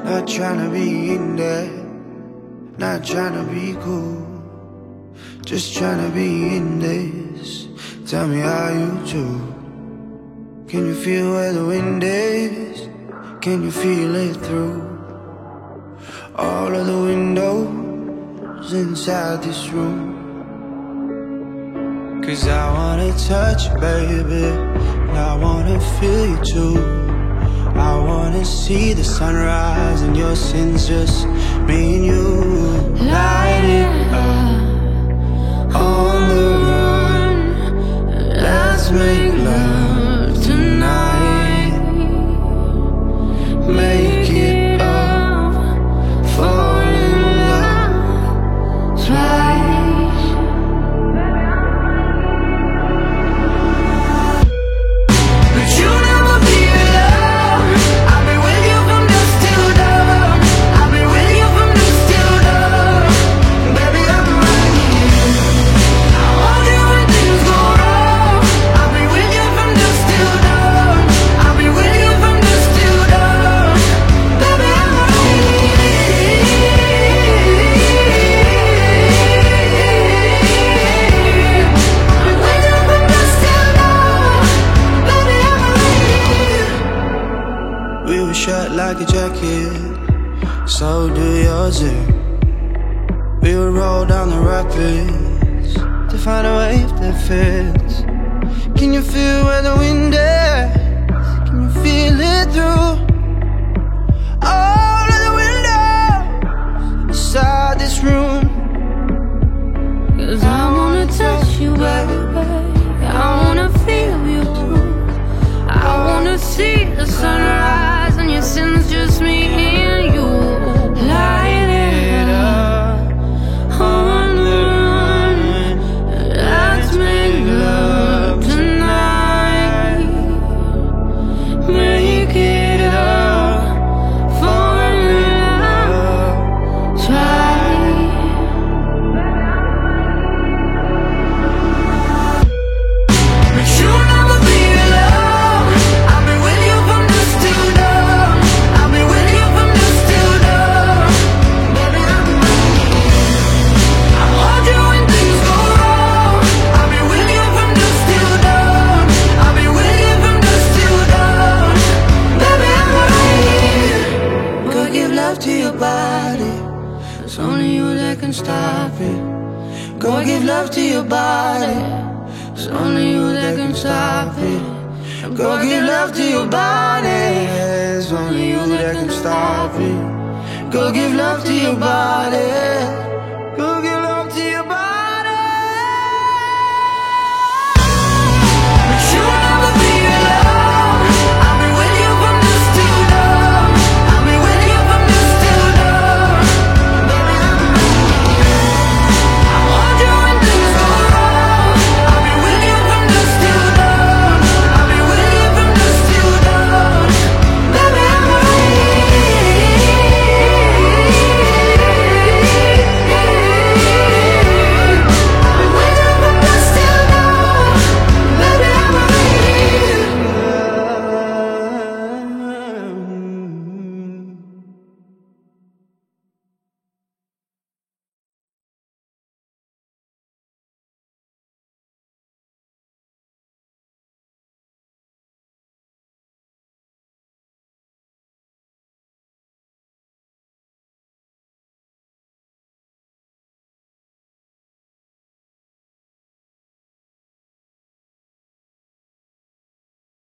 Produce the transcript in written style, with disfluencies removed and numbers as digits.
Not tryna be in there, not tryna be cool, just tryna be in this. Tell me how you do. Can you feel where the wind is? Can you feel it through all of the windows inside this room? 'Cause I wanna touch you, baby, and I wanna feel you too. I wanna see the sunrise and your sins, just me and you. Light it up on the run. Let's make love tonight. Make it up, fall in love twice. But you never be alone. I've been with you from dusk till dawn. I've been with you from dusk till dawn. Baby, I'm right here. I hold you when things go wrong. I've been with you from dusk till dawn. I've been with you from dusk till dawn. Baby, I'm right here. I've been with you from dusk till dawn. Baby, I'm right here. We were shut like a jacket, so do yours. We would roll down the rapids to find a wave that fits. Can you feel where the wind is? Can you feel it through all of the windows inside this room? 'Cause I wanna touch you, baby. I wanna feel you too. I wanna see the sunrise and your sins, just me and you. Light it up on the run. Let's make love tonight. Make it up, fall in love twice. But you'll never be alone. I've been with you from dusk till dawn. I've been with you from dusk till dawn. Baby, I'm right here. I hold you when things go wrong. I've been with you from dusk till dawn. I've been with you from dusk till dawn. Baby, I'm right here. Go give love to your body. It's only you that can stop it. Go give love to your body. It's only you that can stop it. Go give love to your body. It's only you that can stop it. Go give love to your body. Go give